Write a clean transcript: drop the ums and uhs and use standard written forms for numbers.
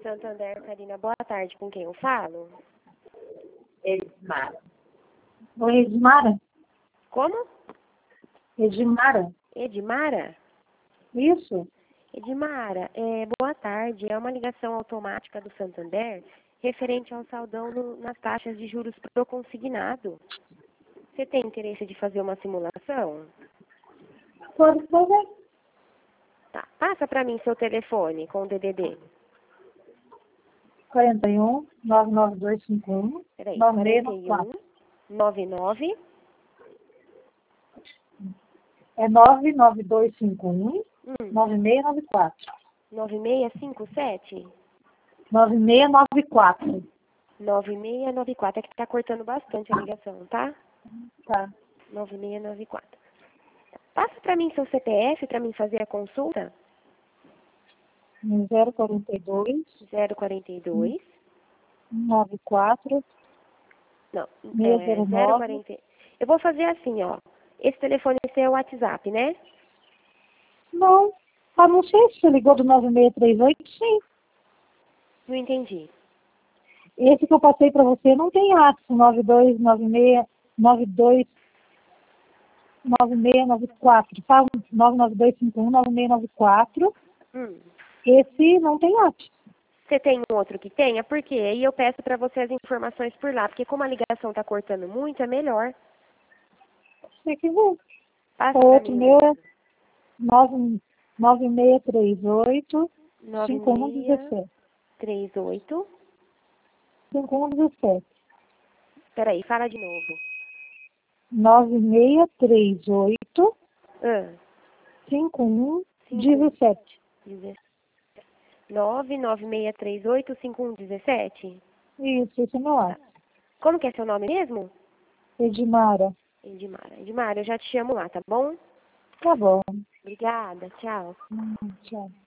Santander, Karina, boa tarde. Com quem eu falo? Edmara. Oi, Edmara? Como? Edmara. Edmara? Isso. Edmara, boa tarde. É uma ligação automática do Santander referente ao saldão nas taxas de juros pro consignado. Você tem interesse de fazer uma simulação? Pode fazer. Tá. Passa para mim seu telefone com o DDD. 41 99251 Peraí, 9694. 99 É 99251 hum, 9694. 9657 9694. 9694. É que tá cortando bastante a ligação, tá? Tá. 9694. Passa para mim seu CPF para mim fazer a consulta. 042 042. 94 Não, 609. 040. Eu vou fazer assim, ó. Esse telefone seu é o WhatsApp, né? Não. Ah, não sei se você ligou do 9638, sim. Não entendi. Esse que eu passei para você não tem ato 9296 92 9694. Tá? 99251 9694. Hum. Esse não tem ato. Você tem um outro que tenha? Por quê? Aí eu peço para você as informações por lá, porque como a ligação tá cortando muito, é melhor. Você que vê. Passa O para outro mim. meu é 9638 5117. 9638. 5117. Peraí, fala de novo. 9638 Ah, 5117. 996385117. Isso, esse é meu Tá. ato. Como que é seu nome mesmo? Edmara. Edmara. Edmara, eu já te chamo lá, tá bom? Tá bom. Obrigada, tchau. Tchau.